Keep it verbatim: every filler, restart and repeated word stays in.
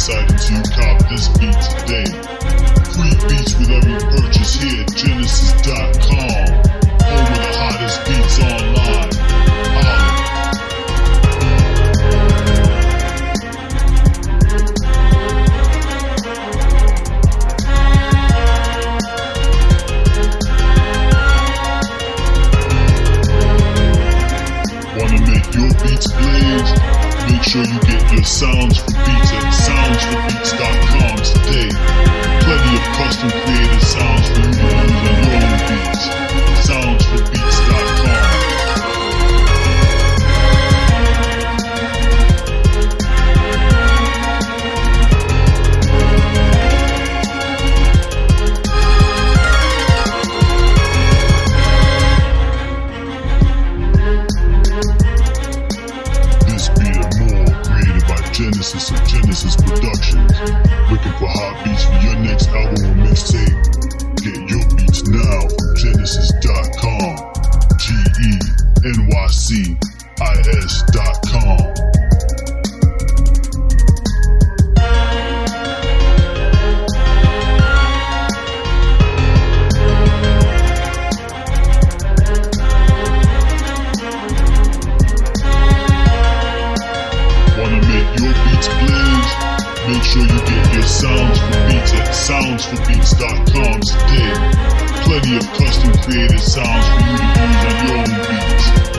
website until you cop this beat today. Free beats with every purchase here at Genesis dot com. Home of the hottest beats online. Holla. Wanna make your beats blaze? Make sure you get your sounds for beats at sounds for beats dot com today. Plenty of custom created sounds for you to use on your own beats. sounds for beats dot com. Genesis of Genesis Productions. Looking for hot beats for your next album or mixtape? Get your beats now from Genesis dot com. G E N Y C I S dot com. Make sure you get your sounds for beats at sounds for beats dot com today. Plenty of custom created sounds for you to use on your own beats.